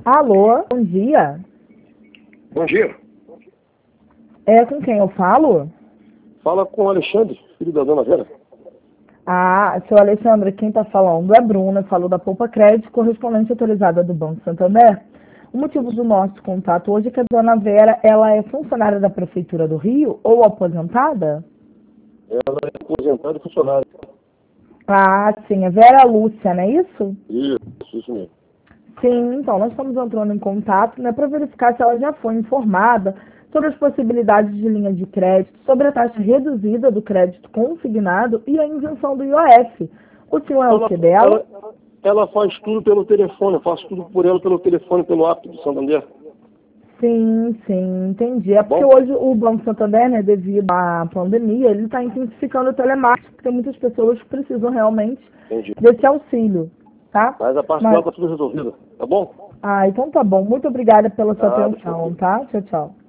Alô, bom dia. Bom dia. É com quem eu falo? Fala com o Alexandre, filho da dona Vera. Ah, seu Alexandre, quem está falando é Bruna, falou da Poupa Crédito, correspondente autorizada do Banco Santander. O motivo do nosso contato hoje é que a dona Vera, ela é funcionária da Prefeitura do Rio ou aposentada? Ela é aposentada e funcionária. Ah, sim, é Vera Lúcia, não é isso? Isso mesmo. Sim, então, nós estamos entrando em contato, né, para verificar se ela já foi informada sobre as possibilidades de linha de crédito, sobre a taxa reduzida do crédito consignado e a isenção do IOF. O senhor é o Ela, que dela? ela faz tudo pelo telefone, eu faço tudo por ela pelo telefone, pelo app do Santander. Sim, sim, entendi. É Tá porque bom? hoje o Banco Santander, né, devido à pandemia, ele está intensificando o telemarketing, porque muitas pessoas precisam realmente Entendi. desse auxílio, tá? Mas a parte Mas, dela está tudo resolvida. Tá bom? então tá bom. Muito obrigada pela sua Nada, atenção, tranquilo. tá? Tchau, tchau.